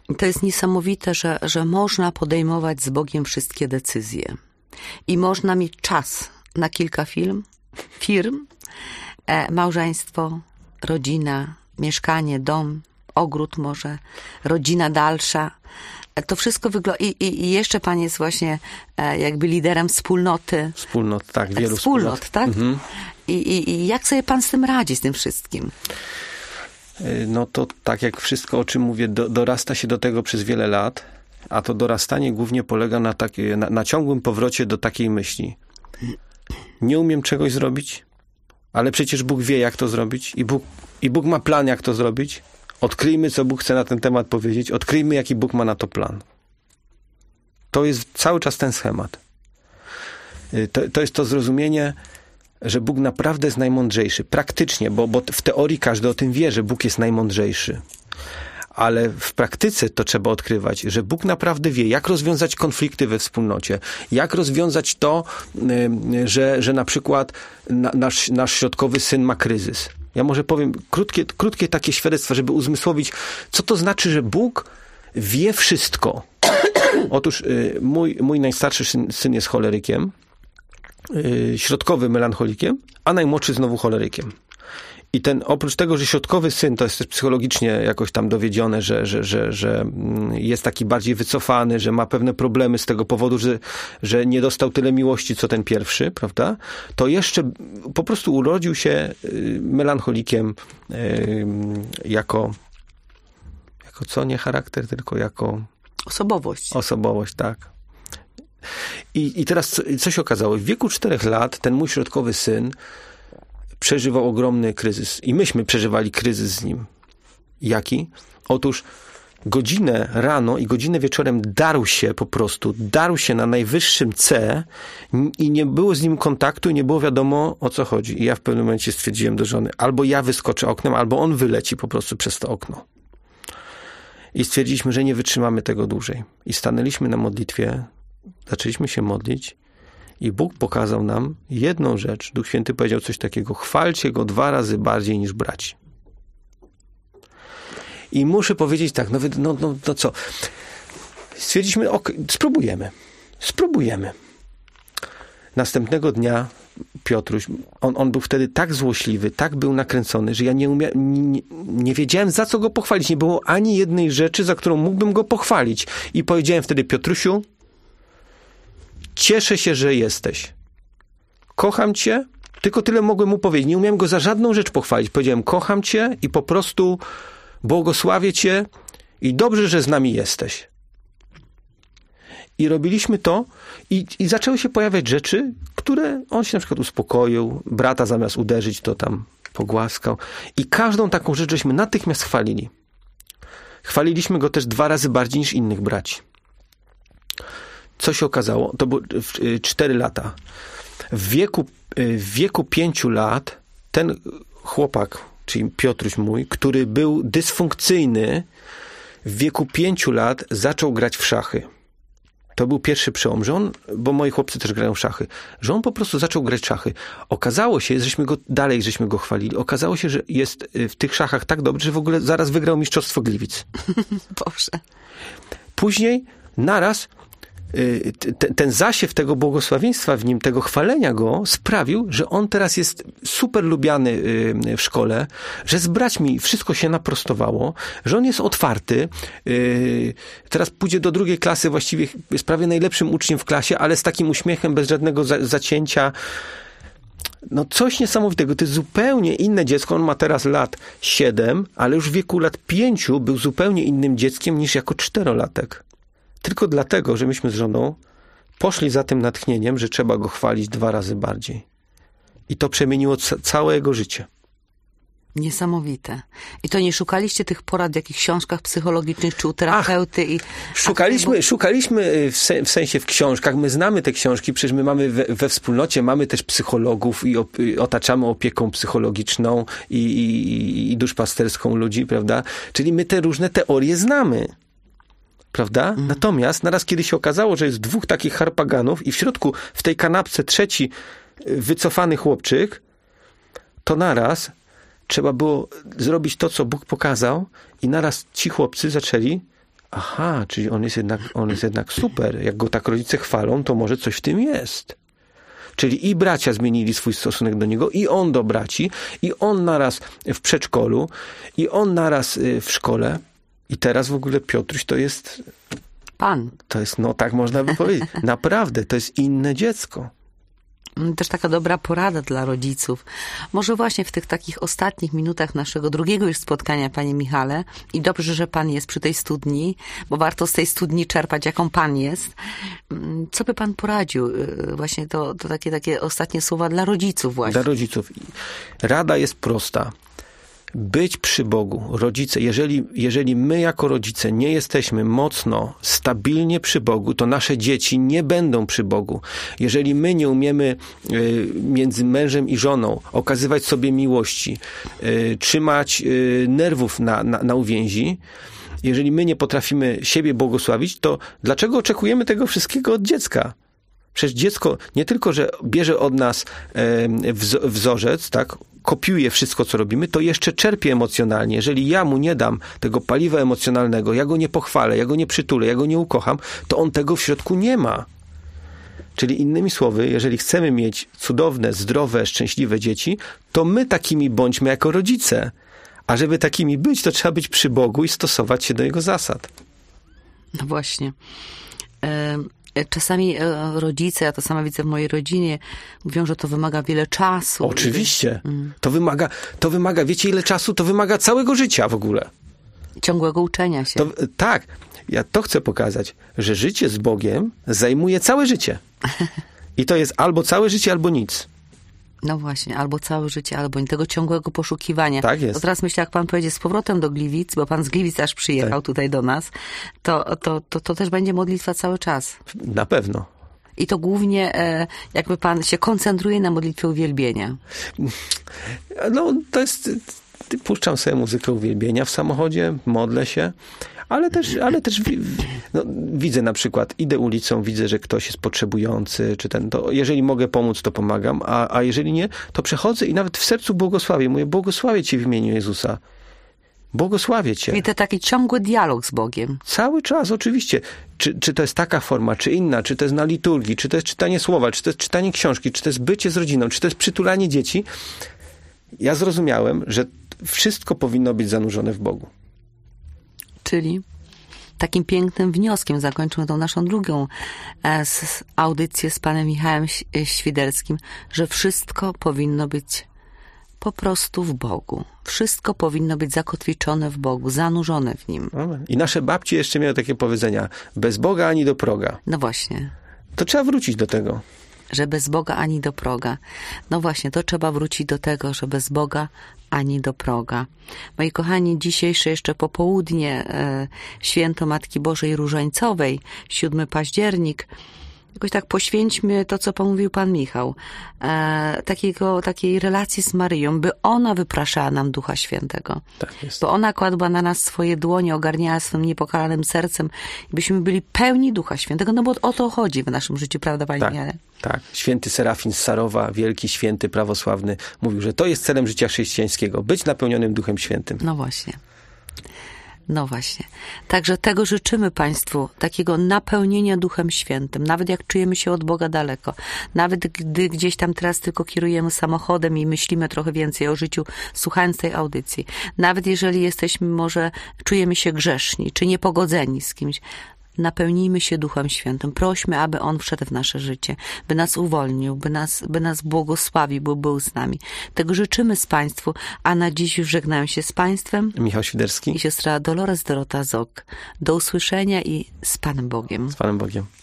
To jest niesamowite, że można podejmować z Bogiem wszystkie decyzje. I można mieć czas na kilka firm, małżeństwo, rodzina, mieszkanie, dom, ogród może, rodzina dalsza. To wszystko wygląda... I jeszcze pan jest właśnie jakby liderem wspólnoty. Wspólnot, tak, wielu wspólnot. Tak? Mhm. I jak sobie pan z tym radzi, z tym wszystkim? No to tak jak wszystko, o czym mówię, dorasta się do tego przez wiele lat, a to dorastanie głównie polega na ciągłym powrocie do takiej myśli. Nie umiem czegoś zrobić, ale przecież Bóg wie, jak to zrobić i Bóg ma plan, jak to zrobić. Odkryjmy, co Bóg chce na ten temat powiedzieć. Odkryjmy, jaki Bóg ma na to plan. To jest cały czas ten schemat. To jest to zrozumienie, że Bóg naprawdę jest najmądrzejszy. Praktycznie, bo w teorii każdy o tym wie, że Bóg jest najmądrzejszy. Ale w praktyce to trzeba odkrywać, że Bóg naprawdę wie, jak rozwiązać konflikty we wspólnocie. Jak rozwiązać to, że na przykład nasz środkowy syn ma kryzys. Ja może powiem krótkie takie świadectwa, żeby uzmysłowić, co to znaczy, że Bóg wie wszystko. Otóż mój najstarszy syn jest cholerykiem, środkowy melancholikiem, a najmłodszy znowu cholerykiem. I oprócz tego, że środkowy syn to jest też psychologicznie jakoś tam dowiedzione, że jest taki bardziej wycofany, że ma pewne problemy z tego powodu, że nie dostał tyle miłości, co ten pierwszy, prawda? To jeszcze po prostu urodził się melancholikiem jako co? Nie charakter, tylko jako... Osobowość. Osobowość, tak. I teraz co się okazało? W wieku 4 lat ten mój środkowy syn przeżywał ogromny kryzys. I myśmy przeżywali kryzys z nim. Jaki? Otóż godzinę rano i godzinę wieczorem darł się na najwyższym C i nie było z nim kontaktu i nie było wiadomo, o co chodzi. I ja w pewnym momencie stwierdziłem do żony, albo ja wyskoczę oknem, albo on wyleci po prostu przez to okno. I stwierdziliśmy, że nie wytrzymamy tego dłużej. I stanęliśmy na modlitwie, zaczęliśmy się modlić i Bóg pokazał nam jedną rzecz. Duch Święty powiedział coś takiego: chwalcie Go 2 razy bardziej niż braci. I muszę powiedzieć tak, no co? Stwierdziliśmy, spróbujemy. Następnego dnia Piotruś, on był wtedy tak złośliwy, tak był nakręcony, że ja nie wiedziałem, za co go pochwalić. Nie było ani jednej rzeczy, za którą mógłbym go pochwalić. I powiedziałem wtedy: Piotrusiu, cieszę się, że jesteś. Kocham cię. Tylko tyle mogłem mu powiedzieć. Nie umiałem go za żadną rzecz pochwalić. Powiedziałem: kocham cię i po prostu błogosławię cię i dobrze, że z nami jesteś. I robiliśmy to i zaczęły się pojawiać rzeczy, które on się na przykład uspokoił, brata zamiast uderzyć, to tam pogłaskał. I każdą taką rzecz żeśmy natychmiast chwalili. Chwaliliśmy go też 2 razy bardziej niż innych braci. Co się okazało? To było 4 lata. W wieku 5 lat ten chłopak, czyli Piotruś mój, który był dysfunkcyjny, w wieku 5 lat zaczął grać w szachy. To był pierwszy przełom, bo moi chłopcy też grają w szachy, że on po prostu zaczął grać w szachy. Okazało się, żeśmy go chwalili, okazało się, że jest w tych szachach tak dobry, że w ogóle zaraz wygrał Mistrzostwo Gliwic. Boże. Później naraz ten zasiew tego błogosławieństwa w nim, tego chwalenia go sprawił, że on teraz jest super lubiany w szkole, że z braćmi wszystko się naprostowało, że on jest otwarty. Teraz pójdzie do 2 klasy, właściwie jest prawie najlepszym uczniem w klasie, ale z takim uśmiechem, bez żadnego zacięcia. No coś niesamowitego. To jest zupełnie inne dziecko. On ma teraz lat 7, ale już w wieku lat 5 był zupełnie innym dzieckiem niż jako 4-latek. Tylko dlatego, że myśmy z żoną poszli za tym natchnieniem, że trzeba go chwalić 2 razy bardziej. I to przemieniło całe jego życie. Niesamowite. I to nie szukaliście tych porad w jakichś książkach psychologicznych, czy u terapeuty? Szukaliśmy w sensie w książkach. My znamy te książki, przecież my mamy we wspólnocie, mamy też psychologów i otaczamy opieką psychologiczną i duszpasterską ludzi, prawda? Czyli my te różne teorie znamy. Prawda? Natomiast naraz, kiedy się okazało, że jest 2 takich harpaganów i w środku, w tej kanapce 3 wycofany chłopczyk, to naraz trzeba było zrobić to, co Bóg pokazał i naraz ci chłopcy zaczęli Aha, czyli on jest jednak super. Jak go tak rodzice chwalą, to może coś w tym jest. Czyli i bracia zmienili swój stosunek do niego, i on do braci, i on naraz w przedszkolu, i on naraz w szkole. I teraz w ogóle Piotruś to jest... Pan. To jest, no tak można by powiedzieć. Naprawdę, to jest inne dziecko. Też taka dobra porada dla rodziców. Może właśnie w tych takich ostatnich minutach naszego drugiego już spotkania, panie Michale, i dobrze, że pan jest przy tej studni, bo warto z tej studni czerpać, jaką pan jest. Co by pan poradził? Właśnie to takie ostatnie słowa dla rodziców właśnie. Dla rodziców. Rada jest prosta. Być przy Bogu. Rodzice, jeżeli my jako rodzice nie jesteśmy mocno, stabilnie przy Bogu, to nasze dzieci nie będą przy Bogu. Jeżeli my nie umiemy między mężem i żoną okazywać sobie miłości, trzymać nerwów na uwięzi, jeżeli my nie potrafimy siebie błogosławić, to dlaczego oczekujemy tego wszystkiego od dziecka? Przecież dziecko nie tylko, że bierze od nas wzorzec, tak, kopiuje wszystko, co robimy, to jeszcze czerpie emocjonalnie. Jeżeli ja mu nie dam tego paliwa emocjonalnego, ja go nie pochwalę, ja go nie przytulę, ja go nie ukocham, to on tego w środku nie ma. Czyli innymi słowy, jeżeli chcemy mieć cudowne, zdrowe, szczęśliwe dzieci, to my takimi bądźmy jako rodzice. A żeby takimi być, to trzeba być przy Bogu i stosować się do Jego zasad. No właśnie. Czasami rodzice, ja to sama widzę w mojej rodzinie, mówią, że to wymaga wiele czasu. Oczywiście. To wymaga, wiecie ile czasu? To wymaga całego życia w ogóle. Ciągłego uczenia się. Tak. Ja to chcę pokazać, że życie z Bogiem zajmuje całe życie. I to jest albo całe życie, albo nic. No właśnie, albo całe życie, albo tego ciągłego poszukiwania. Tak jest. To teraz myślę, jak pan pojedzie z powrotem do Gliwic, bo pan z Gliwic aż przyjechał tutaj do nas, to też będzie modlitwa cały czas. Na pewno. I to głównie jakby pan się koncentruje na modlitwie uwielbienia. No, to jest... Puszczam sobie muzykę uwielbienia w samochodzie, modlę się, ale też widzę na przykład, idę ulicą, widzę, że ktoś jest potrzebujący, to jeżeli mogę pomóc, to pomagam, a jeżeli nie, to przechodzę i nawet w sercu błogosławię. Mówię, błogosławię Cię w imieniu Jezusa. Błogosławię Cię. I to taki ciągły dialog z Bogiem. Cały czas, oczywiście. Czy to jest taka forma, czy inna, czy to jest na liturgii, czy to jest czytanie słowa, czy to jest czytanie książki, czy to jest bycie z rodziną, czy to jest przytulanie dzieci. Ja zrozumiałem, że wszystko powinno być zanurzone w Bogu. Czyli takim pięknym wnioskiem zakończymy tą naszą drugą audycję z panem Michałem Świderskim, że wszystko powinno być po prostu w Bogu. Wszystko powinno być zakotwiczone w Bogu, zanurzone w Nim. I nasze babci jeszcze miały takie powiedzenia, bez Boga ani do proga. No właśnie. To trzeba wrócić do tego. Że bez Boga ani do proga. No właśnie, to trzeba wrócić do tego, że bez Boga ani do proga. Moi kochani, dzisiejsze jeszcze popołudnie, święto Matki Bożej Różańcowej, 7 październik, jakoś tak poświęćmy to, co pomówił pan Michał, takiej relacji z Maryją, by ona wypraszała nam Ducha Świętego. Tak jest. Bo ona kładła na nas swoje dłonie, ogarniała swym niepokalanym sercem, byśmy byli pełni Ducha Świętego, no bo o to chodzi w naszym życiu, prawda, panie Michale? Tak. Święty Serafin z Sarowa, wielki święty prawosławny, mówił, że to jest celem życia chrześcijańskiego, być napełnionym Duchem Świętym. No właśnie. No właśnie. Także tego życzymy Państwu, takiego napełnienia Duchem Świętym, nawet jak czujemy się od Boga daleko, nawet gdy gdzieś tam teraz tylko kierujemy samochodem i myślimy trochę więcej o życiu, słuchając tej audycji, nawet jeżeli jesteśmy, może czujemy się grzeszni, czy niepogodzeni z kimś, napełnijmy się Duchem Świętym. Prośmy, aby On wszedł w nasze życie, by nas uwolnił, by nas błogosławił, by był z nami. Tego życzymy z Państwu, a na dziś już żegnają się z Państwem Michał Świderski i siostra Dolores Dorota Zok. Do usłyszenia i z Panem Bogiem. Z Panem Bogiem.